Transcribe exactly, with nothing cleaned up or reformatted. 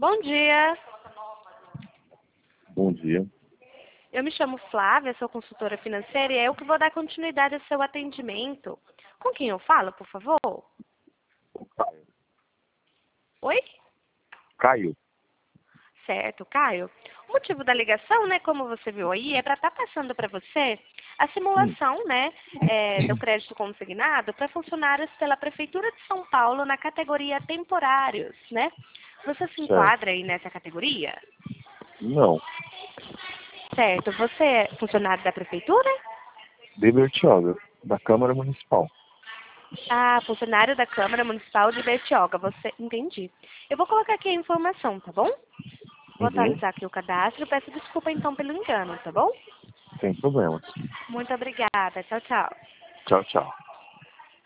Bom dia. Bom dia. Eu me chamo Flávia, sou consultora financeira e é eu que vou dar continuidade ao seu atendimento. Com quem eu falo, por favor? Oi? Caio. Certo, Caio. O motivo da ligação, né, como você viu aí, é para estar passando para você a simulação, né, é, do crédito consignado para funcionários pela Prefeitura de São Paulo na categoria temporários, né? Você se Certo. enquadra aí nessa categoria? Não. Certo. Você é funcionário da Prefeitura? De Bertioga, da Câmara Municipal. Ah, funcionário da Câmara Municipal de Bertioga. Você, entendi. Eu vou colocar aqui a informação, tá bom? Vou Uhum. atualizar aqui o cadastro. Peço desculpa então pelo engano, tá bom? Sem problema. Muito obrigada. Tchau, tchau. Tchau, tchau.